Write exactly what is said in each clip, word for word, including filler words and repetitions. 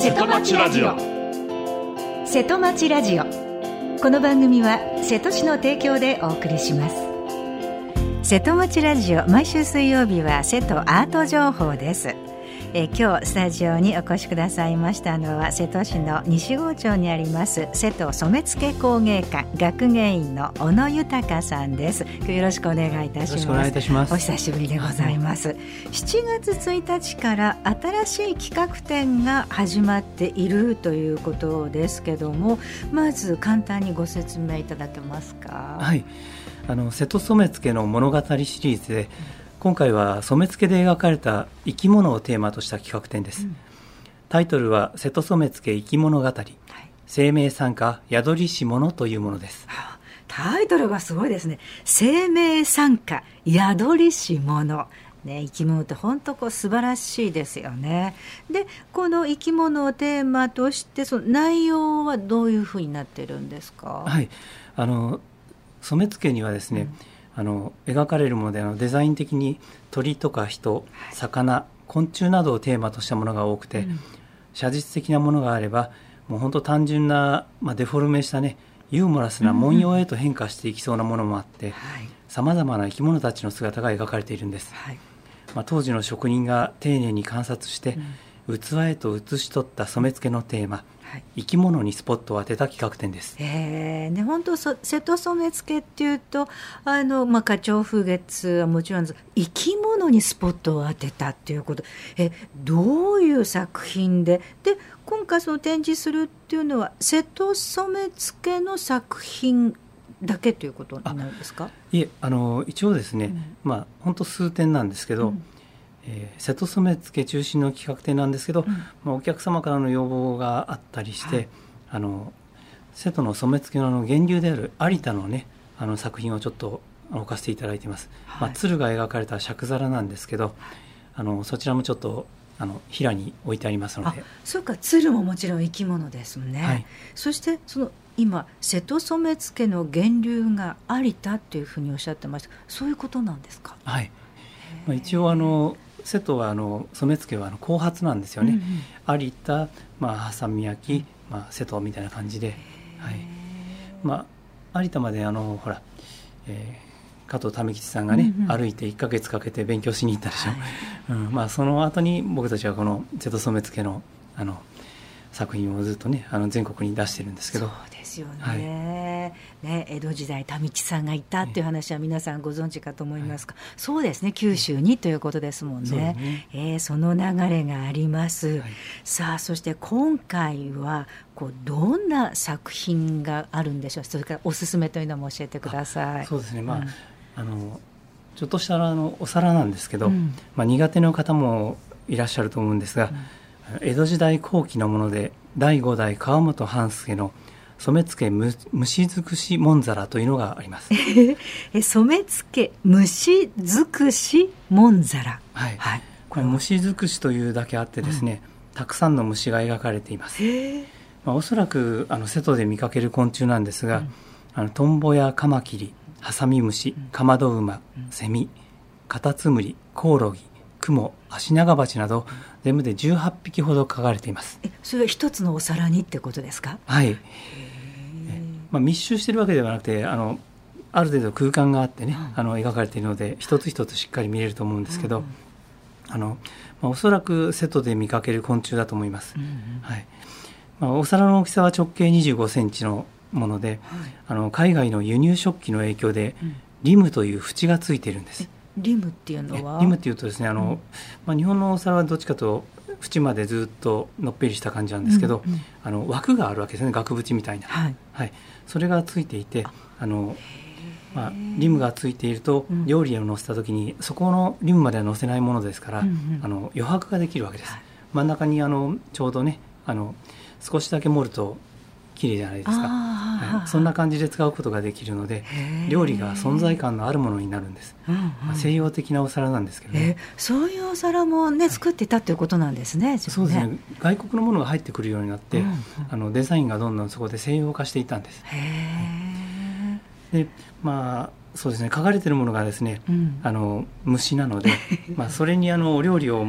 瀬戸町ラジオ。 瀬戸町ラジオ、この番組は瀬戸市の提供でお送りします。瀬戸町ラジオ、毎週水曜日は瀬戸アート情報です。え今日スタジオにお越しくださいましたのは、瀬戸市の西郷町にあります瀬戸染付工芸館学芸員の小野豊さんです。今日よろしくお願いいたします。 よろしくお願いいたします。 お久しぶりでございます。しちがつついたちから新しい企画展が始まっているということですけども、まず簡単にご説明いただけますか？ はい、あの瀬戸染付の物語シリーズで、今回は染付で描かれた生き物をテーマとした企画展です、うん、タイトルは瀬戸染付生き物語、はい、生命参加宿りし物というものです。 はあ、タイトルがすごいですね。生命参加宿りし物、ね、生き物って本当こう素晴らしいですよね。で、この生き物をテーマとして、その内容はどういうふうになってるんですか？ はい、あの染付にはですね、うん、あの描かれるもので、あのデザイン的に鳥とか人、魚、昆虫などをテーマとしたものが多くて、うん、写実的なものがあれば、もう本当単純な、まあ、デフォルメしたね、ユーモラスな文様へと変化していきそうなものもあってさまざまな生き物たちの姿が描かれているんです、はい。まあ、当時の職人が丁寧に観察して、うん、器へと写し取った染付のテーマ、はい、生き物にスポットを当てた企画展です。 へー、ね、本当瀬戸染付っていうと、あの、まあ、花鳥風月はもちろんです。生き物にスポットを当てたっていうこと、えどういう作品で、で今回その展示するっていうのは瀬戸染付の作品だけということになるんですか？ いえ、あの一応ですね、うん、まあ本当数点なんですけど、うん、えー、瀬戸染付中心の企画展なんですけど、うん、まあ、お客様からの要望があったりして、はい、あの瀬戸の染付の源流である有田のね、あの作品をちょっと置かせていただいています、はい。まあ、鶴が描かれた尺皿なんですけど、あのそちらもちょっとあの平に置いてありますので。 あ、そうか、鶴ももちろん生き物ですね、はい。そしてその今瀬戸染付の源流が有田っていうふうにおっしゃってました。そういうことなんですか？ はい、まあ、一応あの瀬戸はあの染付はあの後発なんですよね、うんうん、有田、まあ、波佐見焼、まあ、瀬戸みたいな感じで、はい、まあ、有田まであのほら、えー、加藤為吉さんがね、うんうん、歩いていっかげつかけて勉強しに行ったでしょ、はい、うん、まあ、その後に僕たちはこの瀬戸染付のあの作品をずっとね、あの全国に出してるんですけど。 そうですよね、はい、ね、江戸時代民吉さんがいたっていう話は皆さんご存知かと思いますが、はい、そうですね、九州にということですもん ね, そ, ね、えー、その流れがあります、はい。さあ、そして今回はこうどんな作品があるんでしょう。それからおすすめというのも教えてください。 そうですね、まあ、うん、あのちょっとしたあのお皿なんですけど、うん、まあ、苦手な方もいらっしゃると思うんですが、うん、江戸時代後期のものでだいごだい川本半助の染付虫尽くしもんざらというのがあります。 え染付虫尽くしもんざら、 はい、はい、これ虫尽くしというだけあってですね、うん、たくさんの虫が描かれています。まあ、おそらくあの瀬戸で見かける昆虫なんですが、うん、あのトンボやカマキリ、ハサミムシ、カマドウマ、セミ、カタツムリ、コオロギ、クモ、アシナガバチなど全部でじゅうはっぴきほど描かれています。 えそれは一つのお皿にってことですか？ はい、まあ、密集しているわけではなくて、あのある程度空間があってね、うん、あの描かれているので一つ一つしっかり見れると思うんですけど、うん、あのまあ、おそらく瀬戸で見かける昆虫だと思います、うんうん、はい。まあ、お皿の大きさは直径にじゅうごセンチのもので、はい、あの海外の輸入食器の影響で、うん、リムという縁がついているんです。 リムっていうのはリムっていうとですね、あの、うん、まあ、日本のお皿はどっちかと縁までずっとのっぺりした感じなんですけど、うんうん、あの枠があるわけですね、額縁みたいな、はいはい、それがついていて、あの、まあ、リムがついていると、うん、料理を乗せた時にそこのリムまでは乗せないものですから、うんうん、あの余白ができるわけです、はい、真ん中にあのちょうどね、あの少しだけ盛ると綺麗じゃないですか、はい、そんな感じで使うことができるので料理が存在感のあるものになるんです、うんうん、まあ、西洋的なお皿なんですけどね。 そういうお皿も、ね、作っていたということなんですね、はい、 そうですね、外国のものが入ってくるようになって、うんうん、あのデザインがどんどんそこで西洋化していったんです。へー、で、まあそうですね、書かれているものがですね、うん、あの虫なのでまあそれにあのお料理を持って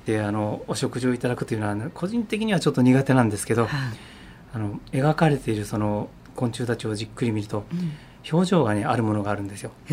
ってあのお食事をいただくというのは、ね、個人的にはちょっと苦手なんですけど、はい、あの描かれているその昆虫たちをじっくり見ると、うん、表情が、ね、あるものがあるんですよ、うん、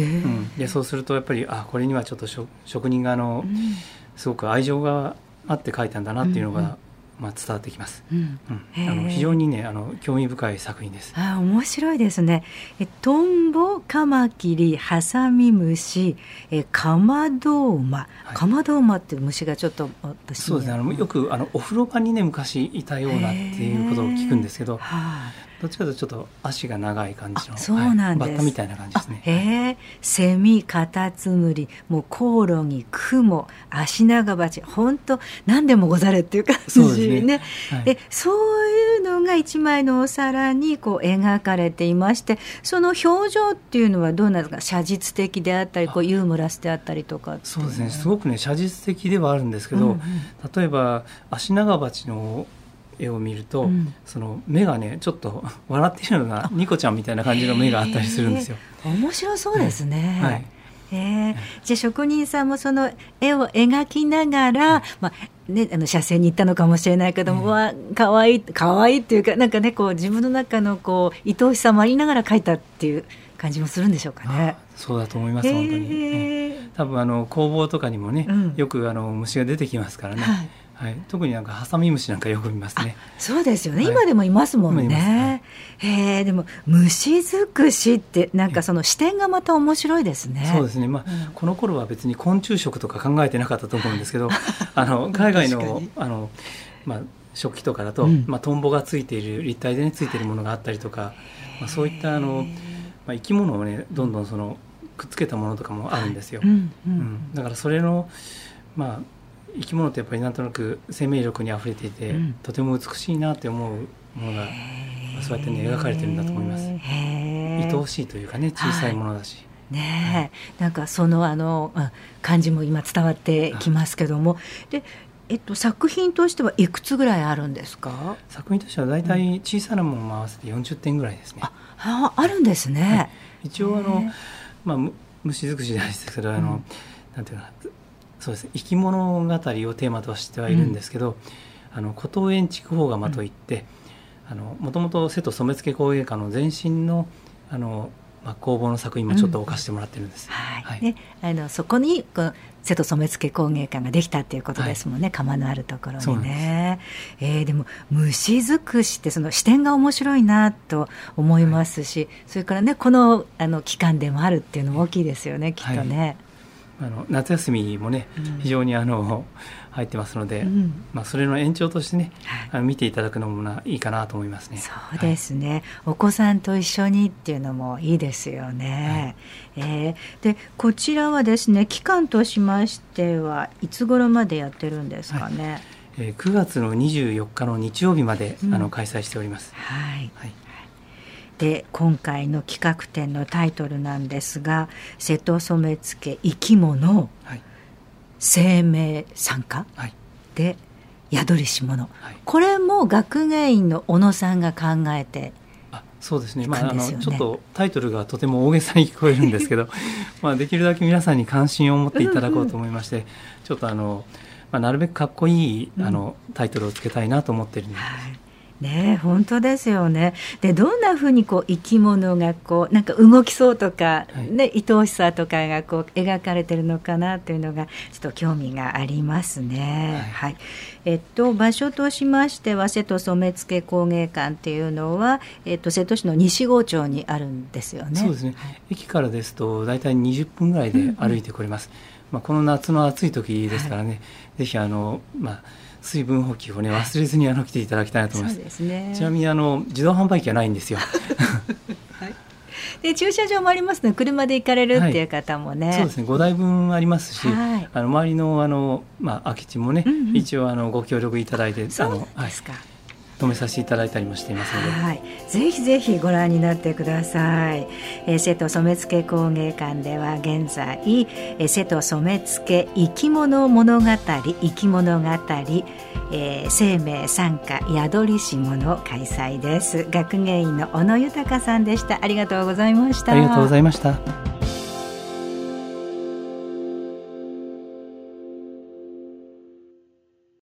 でそうするとやっぱりあこれにはちょっと職人があの、うん、すごく愛情があって描いたんだなっていうのが、うんうんまあ、伝わってきます、うんうん、あの非常に、ね、あの興味深い作品です。 あ面白いですね。えトンボ、カマキリ、ハサミムシ、えカマドウマ、はい、カマドウマって虫がちょっと私、ね、 そうですね、あのよくあのお風呂場に、ね、昔いたようなっていうことを聞くんですけど、どっちかというとちょっと足が長い感じのそうなんです、 はい、バッタみたいな感じですね。 へえ、セミ、カタツムリ、もうコオロギ、クモ、アシナガバチ、本当何でもござれっていう感じそうですね、 ねはい、でそういうのが一枚のお皿にこう描かれていまして、その表情っていうのはどうなんですか。写実的であったりこうユーモラスであったりとか。 そうですね、すごくね写実的ではあるんですけど、うんうん、例えばアシナガバチの絵を見ると、うん、その目がねちょっと笑っているのがニコちゃんみたいな感じの目があったりするんですよ。 面白そうですね、 はいはいえー、じゃあ職人さんもその絵を描きながら、はいまあね、あの写生に行ったのかもしれないけども、うん、わかわいいかわいいっていうかなんかねこう自分の中のこう愛おしさもありながら描いたっていう感じもするんでしょうかね。 そうだと思います本当に、えー、多分あの工房とかにもね、うん、よくあの虫が出てきますからね、はいはい、特になんかハサミムシなんかよく見ますね。 そうですよね、はい、今でもいますもんね、はい、へでも虫尽くしってなんかその視点がまた面白いですね。 そうですね、まあうん、この頃は別に昆虫食とか考えてなかったと思うんですけどあの海外 の, あの、まあ、食器とかだと、うんまあ、トンボがついている立体で、ね、ついているものがあったりとか、まあ、そういったあの、まあ、生き物をねどんどんそのくっつけたものとかもあるんですよ、はいうんうんうん、だからそれのまあ生き物ってやっぱりなんとなく生命力にあふれていて、うん、とても美しいなって思うものがそうやって、ね、描かれてるんだと思います。愛おしいというかね小さいものだし、 はいねえ、なんかそのあの感じも今伝わってきますけども、で、えっと、作品としてはいくつぐらいあるんですか。 作品としてはだいたい小さなものも合わせてよんじゅってんぐらいですね。 あ、あるんですね、はい、 一応あの、まあ、虫尽くしじゃないですけどあの、うん、なんていうかなそうですね、生き物語をテーマとしてはいるんですけど、うん、あの古東園筑豊窯といってもともと瀬戸染付工芸家の前身 の, あの、まあ、工房の作品もちょっと置かせてもらってるんです、うんはいはいね、あのそこにこう瀬戸染付工芸館ができたっていうことですもんね、はい、窯のあるところにね。で、えー、でも虫尽くしってその視点が面白いなと思いますし、はい、それからねこ の, あの期間でもあるっていうのも大きいですよねきっとね、はいあの夏休みもね、うん、非常にあの入ってますので、うんまあ、それの延長としてね、はい、あの見ていただくのもないいかなと思いますね。 そうですね、はい、お子さんと一緒にっていうのもいいですよね、はいえー、でこちらはですね期間としましてはいつ頃までやってるんですかね。はいえー、くがつのにじゅうよっかの日曜日まで、うん、あの開催しております、 はいはいで今回の企画展のタイトルなんですが瀬戸染付生き物、はい、生命参加、はい、で宿りし物、はい、これも学芸員の小野さんが考えてあそうですね、まあ、あのちょっとタイトルがとても大げさに聞こえるんですけどまあできるだけ皆さんに関心を持っていただこうと思いまして、うんうん、ちょっとあの、まあ、なるべくかっこいい、うん、あのタイトルをつけたいなと思っているんです、はいね、本当ですよね。でどんなふうにこう生き物がこうなんか動きそうとか、はいね、愛おしさとかがこう描かれてるのかなというのがちょっと興味がありますね、はいはいえっと、場所としましては瀬戸染付工芸館っていうのは、えっと、瀬戸市の西郷町にあるんですよね。 そうですね、はい、駅からですとだいたいにじゅっぷんぐらいで歩いてこれます、うんうんまあ、この夏の暑い時ですからね、はい、ぜひあの、まあ水分補給を、ね、忘れずにあの来ていただきたいなと思います。そうですね、ちなみにあの自動販売機はないんですよ、 はい、で駐車場もありますので車で行かれるっていう方もね、 はい、そうですねごだいぶんありますし、はい、あの周り の, あの、まあ、空き地もね、うんうん、一応あのご協力いただいてそうですか、 あの、はい止めさせていただいたりもしていますので、 はい、ぜひぜひご覧になってください、えー、瀬戸染付工芸館では現在、えー、瀬戸染付生き物物語生き物語、えー、生命参加宿りし物開催です。学芸員の小野豊さんでした。ありがとうございました。 ありがとうございました。